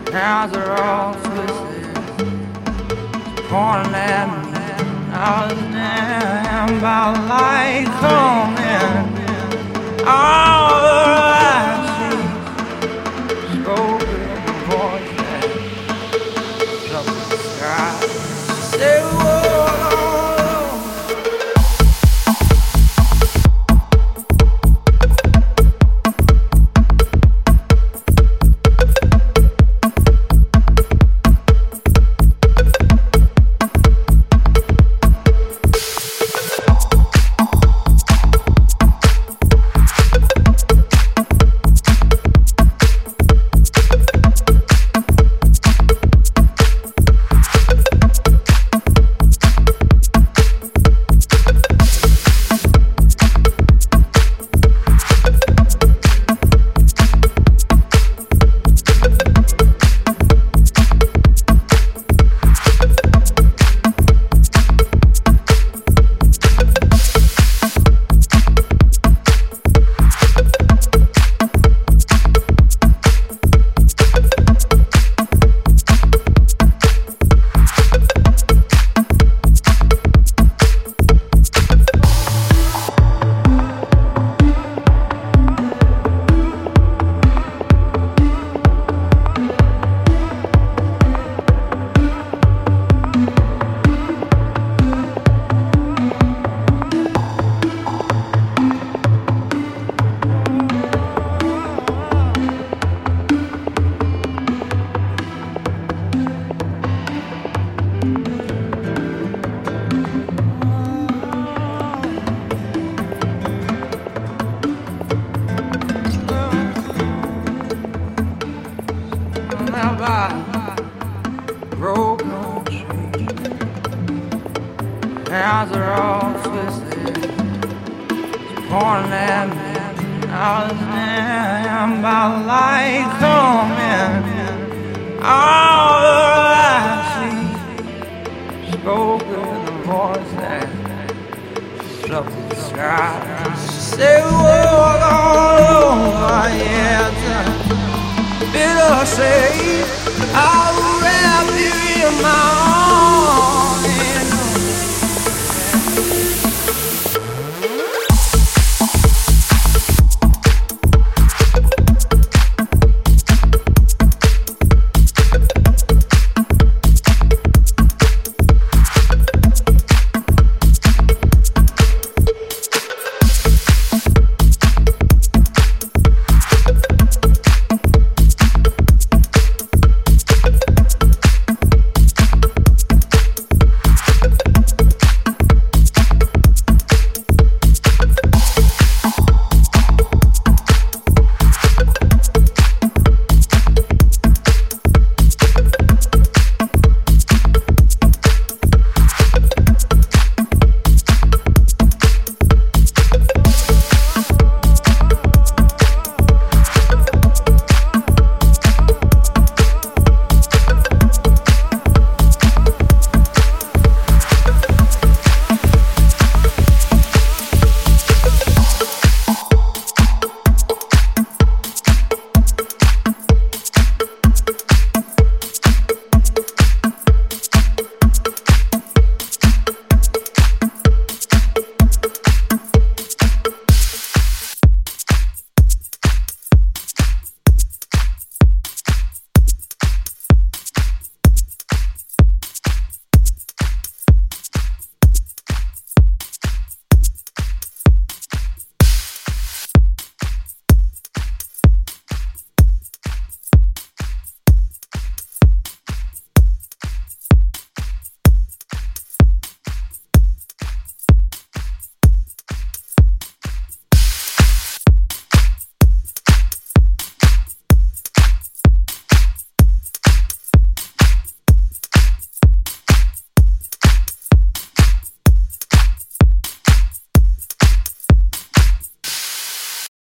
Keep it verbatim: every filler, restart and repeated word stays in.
Hands are all twisted, pointing at me. I was damn about light coming. All I see, spoken voice that up the sky. Say, whoa. Broken trees, hands are all twisted, pointing at me. I was damn about light coming. All I see, spoken the voice that up to the sky. She said, walk all over, yeah, bitter say, I'll wrap you in my arms.